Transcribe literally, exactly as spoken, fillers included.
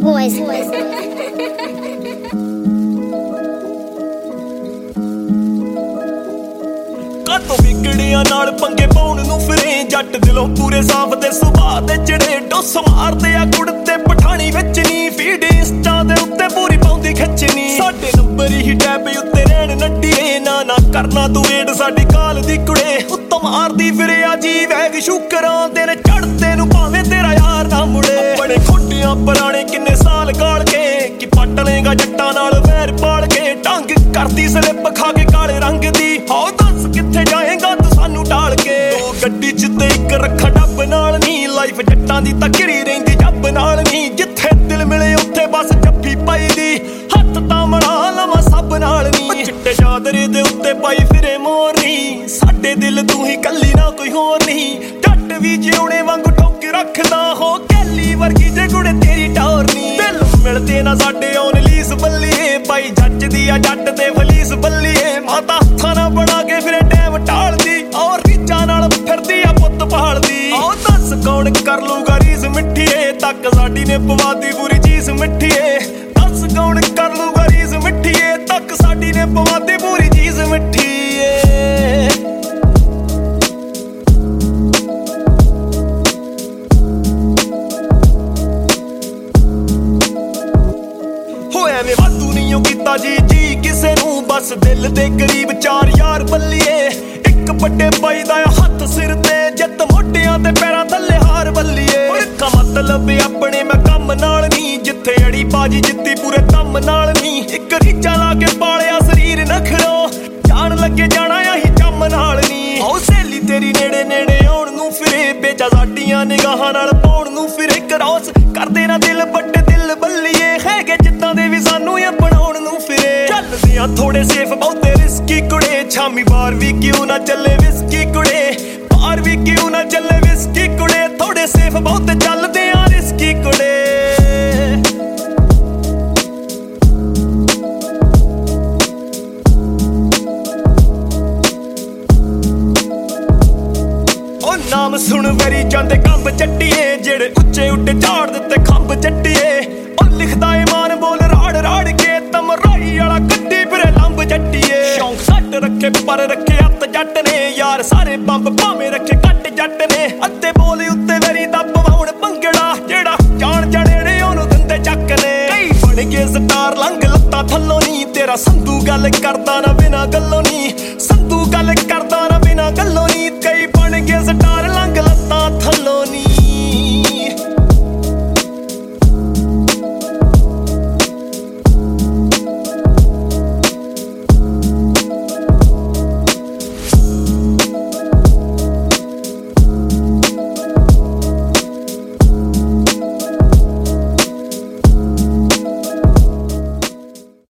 boys. ਕਾਤੋਂ ਵਿਗੜਿਆਂ ਨਾਲ ਪੰਗੇ ਪਾਉਣ ਨੂੰ ਫਿਰੇ ਜੱਟ ਦਿਲੋਂ ਪੂਰੇ ਸਾਫ ਤੇ ਸੁਭਾਅ ਦੇ ਚੜੇ ਡੋਸ ਮਾਰਦੇ ਆ ਕੁੜਤੇ ਪਠਾਣੀ ਵਿੱਚ ਨੀ ਫੀਡ ਇੰਸਟਾ ਦੇ ਉੱਤੇ ਪੂਰੀ ਪਾਉਂਦੀ ਖਿੱਚਣੀ ਸਾਡੇ ਨੰਬਰ ਹੀ ਟੈਬ ਉੱਤੇ ਰਹਿਣ ਨੱਡੀਏ ਨਾ ਨਾ ਕਰਨਾ ਤੂੰ ਵੇੜ ਸਾਡੀ ਕਾਲ ਦੀ ਕੁੜੇ ਉੱਤੋਂ ਮਾਰਦੀ ਫਿਰੇ ਆ ਜੀ ਵੈਗ ਸ਼ੁਕਰਾਂ ਦੇ ਨੇ ਚੜਦੇ ਨੂੰ ਭਾਵੇਂ ਤੇਰਾ ਯਾਰ ਨਾ ਮੁੜੇ ਬੜੇ ਖੋਟੀਆਂ ਪੁਰਾਣੇ ਕਿੰਨੇ ਸਾਲ ਗਾਲ ਕੇ ਕਿ ਪੱਟ ਲੇਗਾ ਜੱਟਾਂ ਨਾਲ ਵੈਰ ਪਾਲ ਕੇ ਢੰਗ ਕਰਦੀ ਸਲਿੱਪ ਖਾ ਕੇ ਕਾਲੇ ਰੰਗ ਦੀ ਹੋ ਦੱਸ ਕਿੱਥੇ ਜਾਏਗਾ ਤੂੰ ਸਾਨੂੰ ਢਾਲ ਕੇ ਦੋ ਗੱਡੀ ਚ ਤੇ ਇੱਕ ਰੱਖਾ ਡੱਬ ਨਾਲ ਨੀ ਲਾਈਫ ਜੱਟਾਂ ਦੀ ਤਾਂ ਘਿਰੀ ਰਹਿੰਦੀ ਜੱਬ ਨਾਲ ਨੀ ਜਿੱਥੇ ਦਿਲ ਮਿਲੇ ਉੱਥੇ ਬਸ ਜੱਫੀ ਪਾਈ ਦੀ ਹੱਥ ਤਾਂ ਮੜਾ ਲਵਾਂ ਸਭ ਨਾਲ ਨੀ ਚਿੱਟੇ ਚਾਦਰੇ ਦੇ ਉੱਤੇ ਪਾਈ ਫਿਰੇ ਮੋਰਨੀ ਸਾਡੇ ਦਿਲ ਤੂੰ ਹੀ ਕੱਲੀ ਨਾ ਕੋਈ ਹੋਰ ਨਹੀਂ ਜੱਟ ਵੀ ਜਿਉਣੇ ਵਾਂਗੂ ਠੋਕ ਰੱਖਦਾ ਹੋ ਕੈਲੀ ਵਰਗੀ ਜੇ ਕੁੜੇ ਤੇਰੀ ਟੌਰ ਨੀ ਦਿਲ ਮਿਲਦੇ ਨਾ ਸਾਡੇ ਔਨ ਲੀਸ ਬੱਲੀਏ ਬਾਈ ਜੱਜਦੀ ਆ ਜੱਟ ਤੇ ਫਲੀਸ ਬੱਲੀਏ ਮਾਤਾ ਹੱਥਾਂ ਨਾਲ ਬਣਾ ਕੇ ਫਿਰੇ ਟੈਮ ਢਾਲਦੀ ਔਰ ਰੀਚਾਂ ਨਾਲ ਫਿਰਦੀ ਆ ਪੁੱਤ ਪਹਾੜਦੀ ਆਹ ਦੱਸ ਕੌਣ ਕਰ ਲੂਗਾ ਰੀਸ ਮਿੱਠੀਏ ਤੱਕ ਸਾਡੀ ਨੇ ਪਵਾਦੀ ਪੂਰੀ ਚੀਜ਼ ਮਿੱਠੀਏ ਦੱਸ ਕੌਣ ਕਰ ਲੂਗਾ ਰੀਸ ਮਿੱਠੀਏ ਤੱਕ ਸਾਡੀ ਨੇ ਪਵਾਦੀ ਪੂਰੀ ਚੀਜ਼ ਮਿੱਠੀਏ ਐਵੇਂ ਵਾਧੂ ਨਹੀਂ ਉਹ ਕੀਤਾ ਜੀ ਜੀ ਕਿਸੇ ਨੂੰ ਬਸ ਦਿਲ ਦੇ ਕਰੀਬ ਚਾਰ ਯਾਰ ਬੱਲੀਏ ਇੱਕ ਵੱਡੇ ਬਾਈ ਦਾ ਹੱਥ ਸਿਰ ਤੇ ਜਿੱਤ ਮੋਢਿਆਂ ਤੇ ਪੈਰਾਂ ਥੱਲੇ ਹਾਰ ਬੱਲੀਏ ਇੱਕ ਮਤਲਬ ਆਪਣੇ ਮੈਂ ਕੰਮ ਨਾਲ ਨਹੀਂ ਜਿੱਥੇ ਅੜੀ ਬਾਜੀ ਜਿੱਤੀ ਪੂਰੇ ਦਮ ਨਾਲ ਨਹੀਂ ਇੱਕ ਰੀਚਾ ਲਾ ਕੇ ਪਾਲਿਆ ਸਰੀਰ ਨਖਰੋ ਜਾਣ ਲੱਗੇ ਜਾਣਾ ਆਹੀ ਚੰਮ ਨਾਲ ਨਹੀਂ ਉਹ ਸਹੇਲੀ ਤੇਰੀ ਨੇੜੇ ਨੇੜੇ ਆਉਣ ਨੂੰ ਫਿਰੇ ਬੇਚਾ ਸਾਡੀਆਂ ਨਿਗਾਹਾਂ ਨਾਲ ਪਾਉਣ ਨੂੰ ਫਿਰੇ ਕਰੋਸ ਕਰਦੇ ਨਾ ਦਿਲ ਵੱਡੇ ਦਿਲ ਬੱਲੀਏ ਹੈਗੇ ਜਿੱਦਾਂ ਦੇ ਵੀ ਸਾਨੂੰ ਇਹ ਬਣਾਉਣ ਨੂੰ ਫਿਰੇ ਚੱਲਦੇ ਆ ਥੋੜੇ ਸੇਫ ਬਹੁਤੇ ਰਿਸਕੀ ਕੁੜੇ ਸ਼ਾਮੀ ਬਾਹਰ ਵੀ ਕਿਉਂ ਨਾ ਚੱਲੇ ਵਿਸਕੀ ਕੁੜੇ ਬਾਹਰ ਵੀ ਕਿਉਂ ਨਾ ਚੱਲੇ ਵਿਸਕੀ ਕੁੜੇ ਥੋੜੇ ਸੇਫ ਬਹੁਤੇ ਚੱਲਦੇ ਆ ਰਿਸਕੀ ਕੁੜੇ ਨਾਮ ਸੁਣ ਵਰੀ ਜਾਂਦੇ ਕੰਬ ਚੱਟੀਏ ਜਿਹੜੇ ਉੱਚੇ ਉੱਡੇ ਝਾੜ ਦਿੱਤੇ ਖੰਭ ਚੱਟੀਏ ਉਹ ਲਿਖਦਾ ਏ ਮਾਨ ਬੋਲ ਰਾੜ ਰਾੜ ਕੇ ਤਮਰਾਈ ਵਾਲਾ ਕੱਢੀ ਫਿਰੇ ਲੰਬ ਜੱਟੀਏ ਸ਼ੌਂਕ ਸੱਟ ਰੱਖੇ ਪਰ ਰੱਖੇ ਹੱਥ ਜੱਟ ਨੇ ਯਾਰ ਸਾਰੇ ਬੰਬ ਭਾਵੇਂ ਰੱਖੇ ਕੱਟ ਜੱਟ ਨੇ ਅੱਧੇ ਬੋਲ ਉੱਤੇ ਵਰੀ ਦਾ ਪਵਾਉਣ ਭੰਗੜਾ ਜਿਹੜਾ ਜਾਣ ਜਣੇ ਨੇ ਉਹਨੂੰ ਦਿੰਦੇ ਚੱਕ ਨੇ ਕਈ ਬਣ ਗਏ ਸਟਾਰ ਲੰਘ ਲੱਤਾਂ ਥੱਲੋਂ ਨੀ ਤੇਰਾ ਸੰਧੂ ਗੱਲ ਕਰਦਾ ਨਾ ਬਿਨਾ ਗੱਲੋਂ